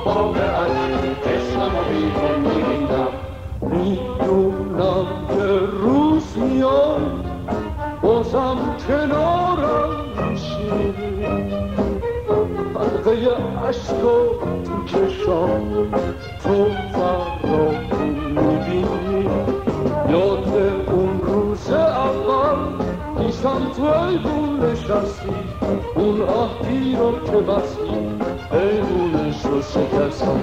باقیت عشقم و بیرون می‌ریندم. میدونم که روز میاد بازم کنارم میشینی، حلقه عشقا تو چشام تو فرامون میبینی. یاد اون روز اول دیشم تو ایوون نشستی، اون عهدی رو که بستی ایوونش رو شکستم.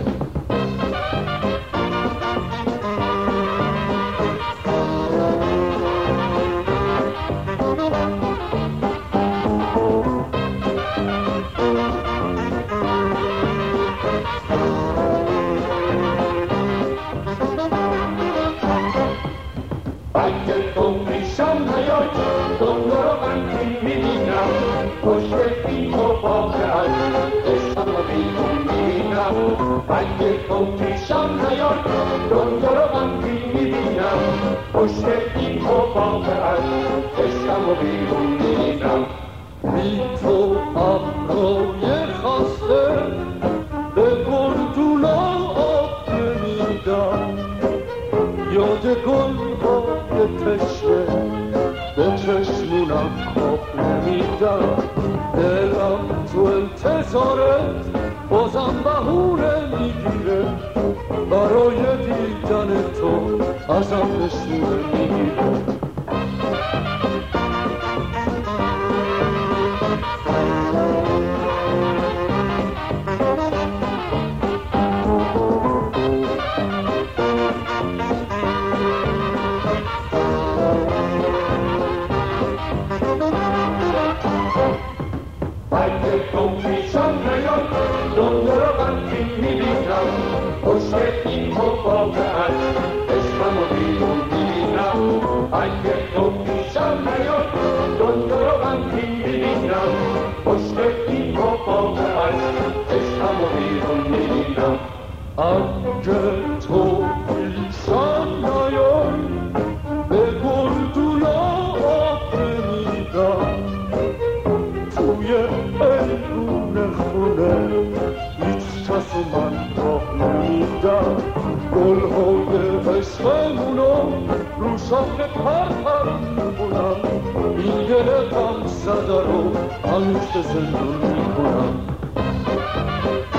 اگه تو پیشم نیای دنیا رو من میبینم، پشت این باقیت عشقم و بیرون می‌ریندم. اگه تو پیشم نیای دنیا رو من میبینم، پشت این باقیت عشقم و بیرون می‌ریندم. بی تو ابرای خسته به گلدونا آب نمیدم، یاد گل‌های تشنه به چشمونم خواب نمیدم. دلم تو انتظارت بازم بهونه میگیره، برای دیدن تو ازم نشونه میگیره. اگه تو پیشم نیای دنیا رو من میبینم، پشت این باقیت عشقم و بیرون می‌ریندم. اگه تو پیشم نیای دنیا رو من میبینم، پشت این باقیت عشقم و بیرون می‌ریندم. اگه تو پیشم نیای به گلدونا آب نمیدم، توی ایوون خونه هیچ کس من راه نمیدم. گلهای عشقمونو رو شاخه پر میکنم، این دل غم زده رو همیشه زندون میکنم.